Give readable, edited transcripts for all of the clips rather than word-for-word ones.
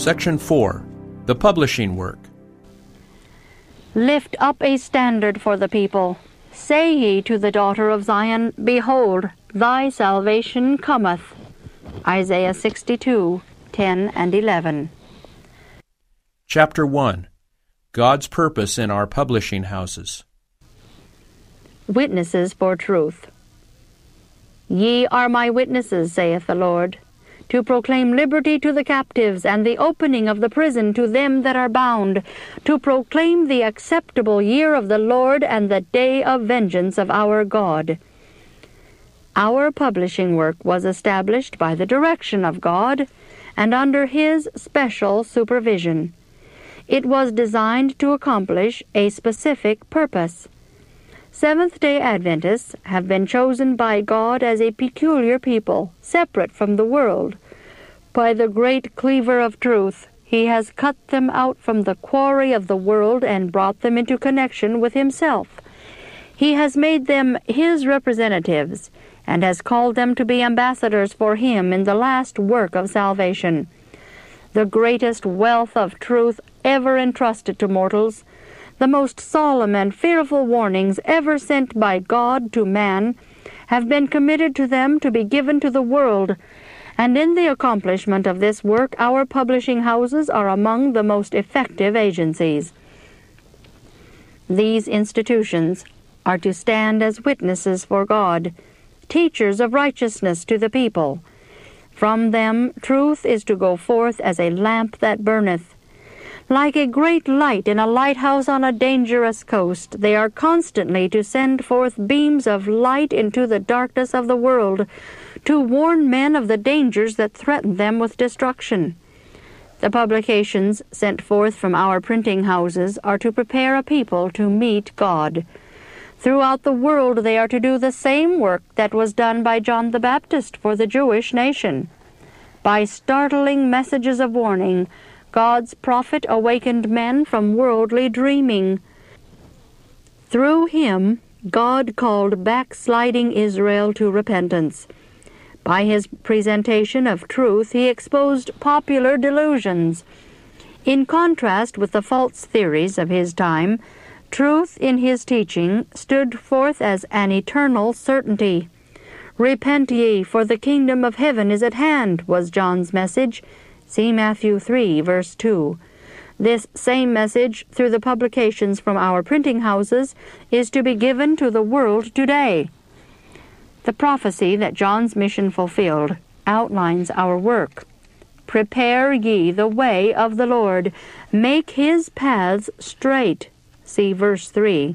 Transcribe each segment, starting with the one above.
Section 4. The Publishing Work. Lift up a standard for the people. Say ye to the daughter of Zion, Behold, thy salvation cometh. Isaiah 62:10 and 11. Chapter 1. God's Purpose in Our Publishing Houses. Witnesses for Truth. Ye are my witnesses, saith the Lord, to proclaim liberty to the captives, and the opening of the prison to them that are bound, to proclaim the acceptable year of the Lord, and the day of vengeance of our God. Our publishing work was established by the direction of God, and under His special supervision. It was designed to accomplish a specific purpose. Seventh-day Adventists have been chosen by God as a peculiar people, separate from the world. By the great cleaver of truth, He has cut them out from the quarry of the world and brought them into connection with Himself. He has made them His representatives, and has called them to be ambassadors for Him in the last work of salvation. The greatest wealth of truth ever entrusted to mortals, the most solemn and fearful warnings ever sent by God to man, have been committed to them to be given to the world, and in the accomplishment of this work our publishing houses are among the most effective agencies. These institutions are to stand as witnesses for God, teachers of righteousness to the people. From them truth is to go forth as a lamp that burneth. Like a great light in a lighthouse on a dangerous coast, they are constantly to send forth beams of light into the darkness of the world, to warn men of the dangers that threaten them with destruction. The publications sent forth from our printing houses are to prepare a people to meet God. Throughout the world they are to do the same work that was done by John the Baptist for the Jewish nation. By startling messages of warning, God's prophet awakened men from worldly dreaming. Through him, God called backsliding Israel to repentance. By his presentation of truth, he exposed popular delusions. In contrast with the false theories of his time, truth in his teaching stood forth as an eternal certainty. Repent ye, for the kingdom of heaven is at hand, was John's message. See Matthew 3, verse 2. This same message, through the publications from our printing houses, is to be given to the world today. The prophecy that John's mission fulfilled outlines our work. Prepare ye the way of the Lord. Make his paths straight. See verse 3.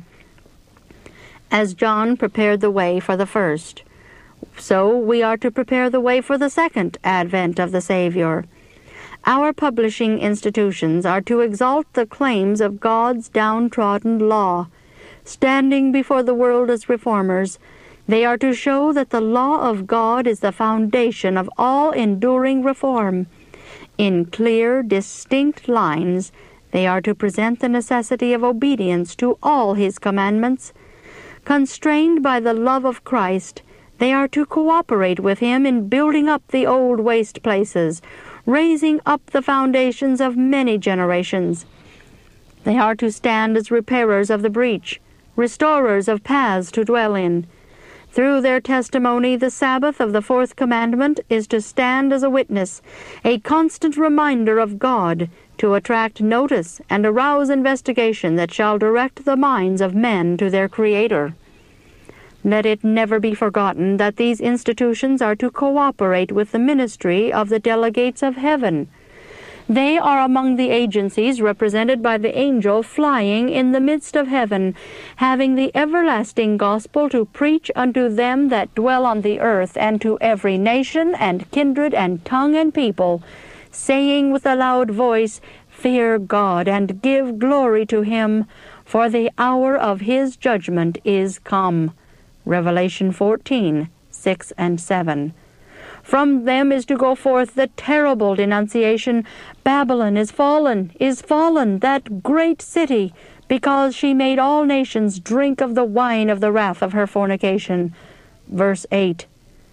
As John prepared the way for the first, so we are to prepare the way for the second advent of the Savior. Our publishing institutions are to exalt the claims of God's downtrodden law. Standing before the world as reformers, they are to show that the law of God is the foundation of all enduring reform. In clear, distinct lines, they are to present the necessity of obedience to all his commandments. Constrained by the love of Christ, they are to cooperate with him in building up the old waste places, raising up the foundations of many generations. They are to stand as repairers of the breach, restorers of paths to dwell in. Through their testimony, the Sabbath of the fourth commandment is to stand as a witness, a constant reminder of God, to attract notice and arouse investigation that shall direct the minds of men to their Creator. Let it never be forgotten that these institutions are to cooperate with the ministry of the delegates of heaven. They are among the agencies represented by the angel flying in the midst of heaven, having the everlasting gospel to preach unto them that dwell on the earth, and to every nation and kindred and tongue and people, saying with a loud voice, Fear God, and give glory to him, for the hour of his judgment is come. Revelation 14, 6 and 7. From them is to go forth the terrible denunciation, Babylon is fallen, that great city, because she made all nations drink of the wine of the wrath of her fornication. Verse 8.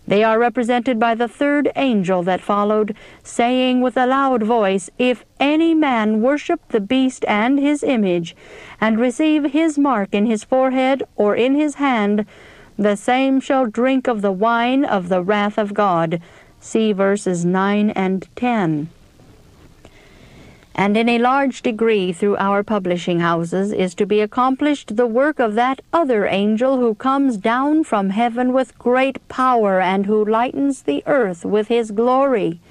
They are represented by the third angel that followed, saying with a loud voice, If any man worship the beast and his image, and receive his mark in his forehead or in his hand, the same shall drink of the wine of the wrath of God. See verses 9 and 10. And in a large degree through our publishing houses is to be accomplished the work of that other angel who comes down from heaven with great power and who lightens the earth with his glory.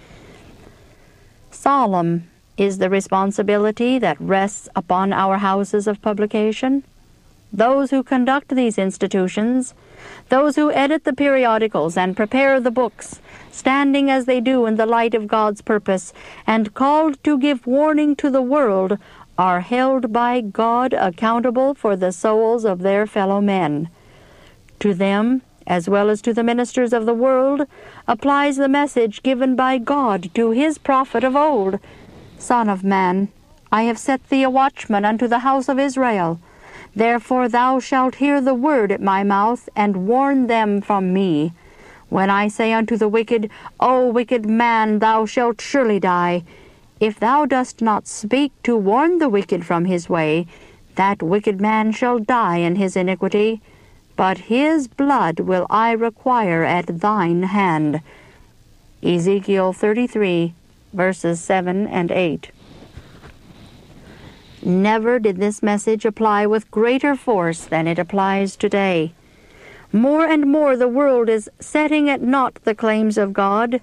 Solemn is the responsibility that rests upon our houses of publication. Those who conduct these institutions, those who edit the periodicals and prepare the books, standing as they do in the light of God's purpose, and called to give warning to the world, are held by God accountable for the souls of their fellow men. To them, as well as to the ministers of the world, applies the message given by God to his prophet of old, Son of man, I have set thee a watchman unto the house of Israel. Therefore thou shalt hear the word at my mouth, and warn them from me. When I say unto the wicked, O wicked man, thou shalt surely die, if thou dost not speak to warn the wicked from his way, that wicked man shall die in his iniquity, but his blood will I require at thine hand. Ezekiel 33, verses 7 and 8. Never did this message apply with greater force than it applies today. More and more the world is setting at naught the claims of God.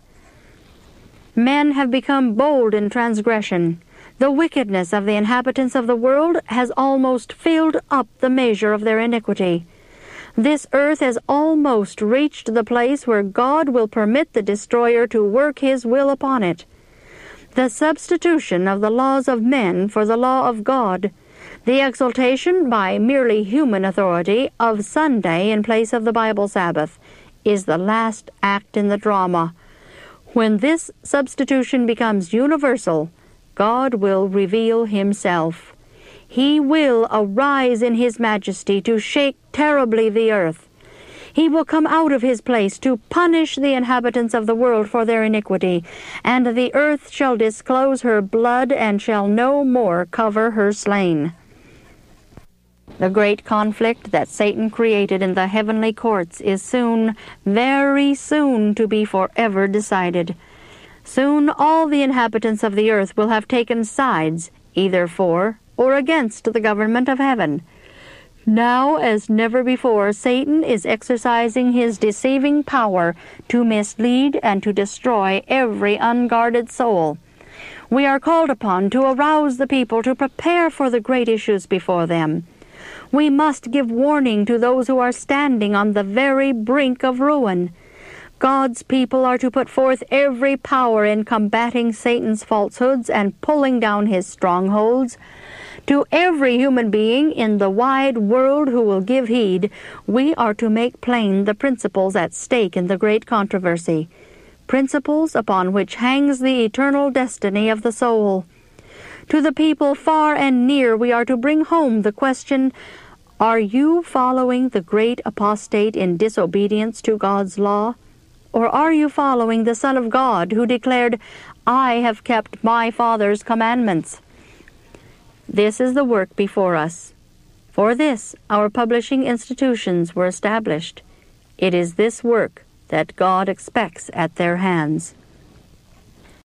Men have become bold in transgression. The wickedness of the inhabitants of the world has almost filled up the measure of their iniquity. This earth has almost reached the place where God will permit the destroyer to work his will upon it. The substitution of the laws of men for the law of God, the exaltation by merely human authority of Sunday in place of the Bible Sabbath, is the last act in the drama. When this substitution becomes universal, God will reveal himself. He will arise in his majesty to shake terribly the earth. He will come out of his place to punish the inhabitants of the world for their iniquity, and the earth shall disclose her blood and shall no more cover her slain. The great conflict that Satan created in the heavenly courts is soon, very soon, to be forever decided. Soon all the inhabitants of the earth will have taken sides, either for or against the government of heaven. Now, as never before, Satan is exercising his deceiving power to mislead and to destroy every unguarded soul. We are called upon to arouse the people to prepare for the great issues before them. We must give warning to those who are standing on the very brink of ruin. God's people are to put forth every power in combating Satan's falsehoods and pulling down his strongholds. To every human being in the wide world who will give heed, we are to make plain the principles at stake in the great controversy, principles upon which hangs the eternal destiny of the soul. To the people far and near we are to bring home the question, are you following the great apostate in disobedience to God's law? Or are you following the Son of God who declared, I have kept my Father's commandments? This is the work before us. For this, our publishing institutions were established. It is this work that God expects at their hands.